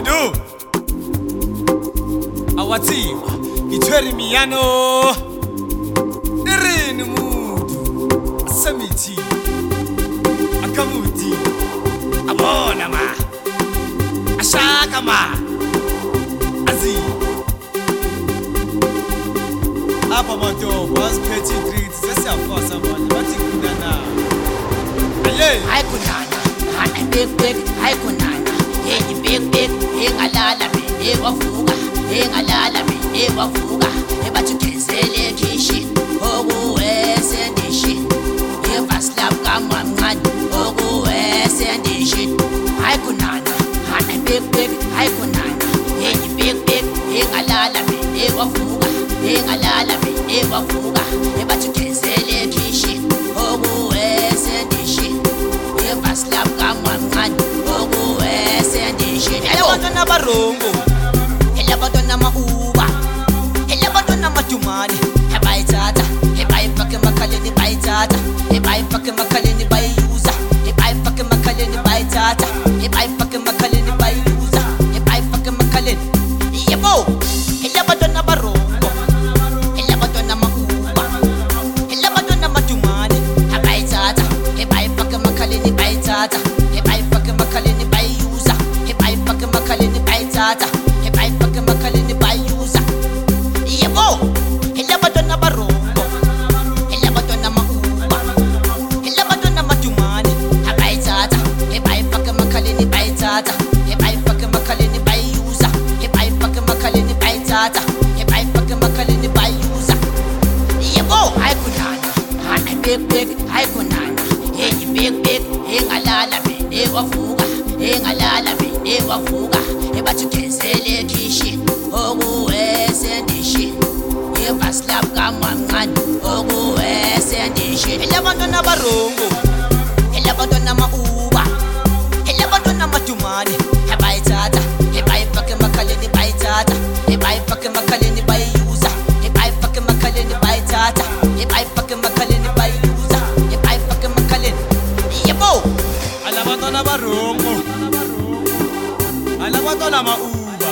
Mudu awatsiwa ngithwere miyano irini mudu semithi akamuti abona ma ashaka ma azi apa madobo aziphethe idreams sesiyafasa manje bathi kunana aye hayi kunana hana big hayi kunana hey big engalala mina wavuka engalala mina wavuka ebathi kezele kishi okuwese ndishi evaslap kamamncane okuwese ndishi hayi kunana hana big hayi kunana hey big engalala mina wavuka engalala mina wavuka ebathi kezele kishi okuwese ndishi evaslap kamamncane okuwese ndishi abantwana barongo elabantwana mauba elabantwana madumane ebayithatha ebayifaka emakhaleni bayithatha ebayifaka emakhaleni bayiyuza ebayifaka emakhaleni bayithatha ebayifaka emakhaleni bayiyuza ebayifaka emakhaleni yebo elabantwana barongo elabantwana mauba elabantwana madumane ebayithatha ebayifaka emakhaleni bayithatha ebayifaka emakhaleni bayiyuza ebayifaka emakhaleni bayithatha ebayifaka emakhaleni bayuza yebo elabantwana barongo elabantwana mauba elabantwana madumane abayithatha ebayifaka emakhaleni bayithatha ebayifaka emakhaleni bayuza ebayifaka emakhaleni bayithatha ebayifaka emakhaleni bayuza yebo hayi kunana hana big hayi kunana hey big engalala mina wavuka engalala mina wavuka ebathi kezele kishi okuwese ndishi evaslap kamamncane okuwese ndishi elabantwana barongo elabantwana mauba elabantwana madumane ebayithatha ebayifaka emakhaleni bayithatha ebayifaka emakhaleni bayiyuza ebayifaka emakhaleni bayithatha ebayifaka emakhaleni bayiyuza ebayifaka emakhaleni yebo alabantwana barongo alabantwana mauba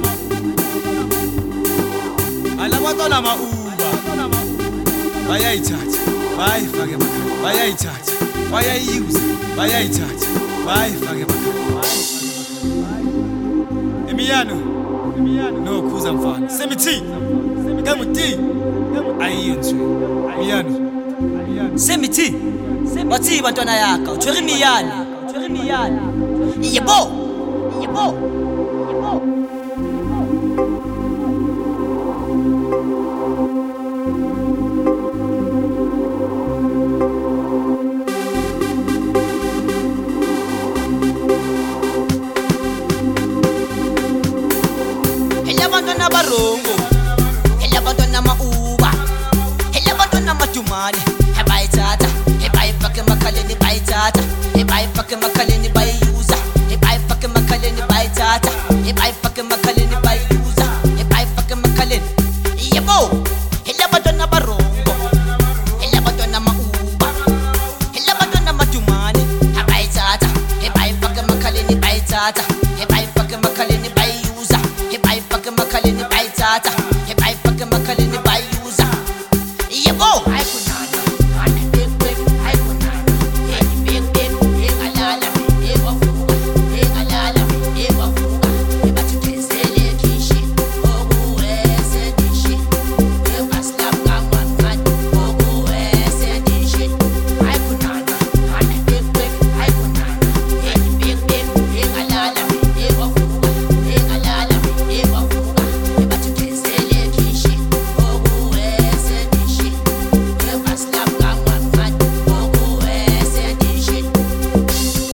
alabantwana mauba bayayithatha bayifake emakhaya bayayithatha bayayiyuza bayayithatha bayifake emakhaya emiyano nokhuza mfana semithi kamuti ayiyenzwe miyano semithi wathi bantwana yakho uthwere imiyane yebo elabantwana barongo elabantwana mauba elabantwana madumane ebayithatha ebayifaka emakhaleni bayithatha ebayifaka emakhaleni